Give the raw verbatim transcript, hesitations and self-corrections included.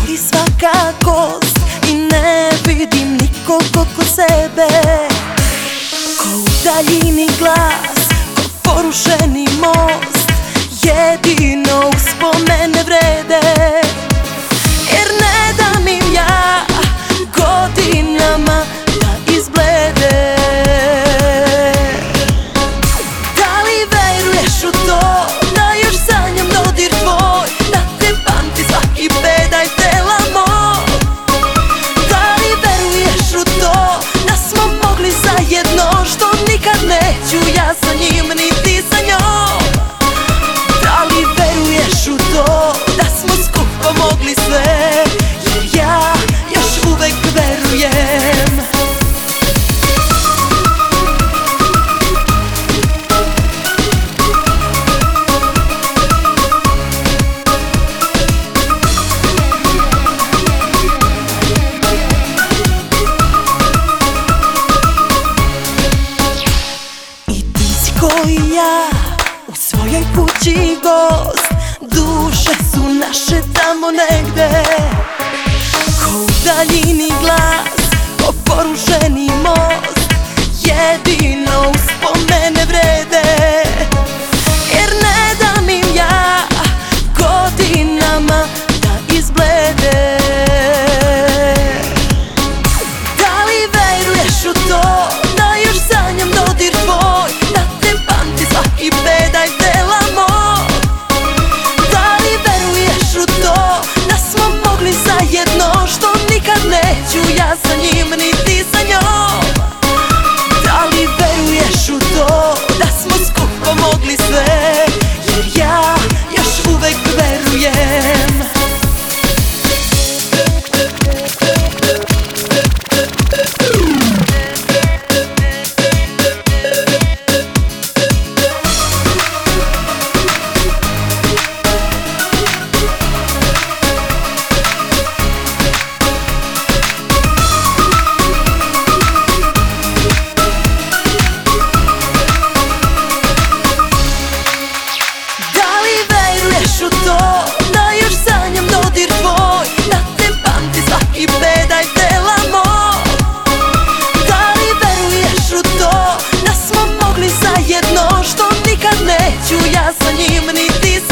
boli svaka kost i ne vidim nikog oko sebe. Ko u daljini glas, ko porušeni most, jedino uspomene vrede. Jer ne dam im ja godinama da izblede. Da li veruješ u to da još sanjam dodir tvoj, da te pamti svaki pedalj tela moj? Da li veruješ u to da smo mogli zajedno, što nikad neću ja sa njim niti sa njom? Da li veruješ u to da smo skupo mogli sve, jer ja još uvek verujem. Koji ja u svojoj kući gost, duše su naše tamo negde. Ko u daljini glas, ko porušeni most, jedino uspomene vrede. Jer ne dam im ja godinama da izblede. Da li veruješ u to da još sanjam dodir tvoj, svaki pedalj tela moj? Da li veruješ u to da smo mogli zajedno, što nikad neću ja sa njim niti sa njom? Da li veruješ u to da smo skupo mogli sve, jer ja još uvek verujem. Jedno što nikad neću ja sa njim niti sa